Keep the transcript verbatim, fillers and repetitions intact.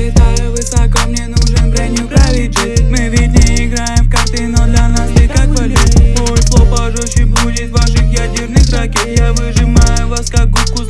летаю высоко, мне нужен бренд управить джет. Мы ведь не играем в карты, но для нас ты как валют. Мой флоу пожестче будет ваших ядерных ракет. Я выжимаю вас как губку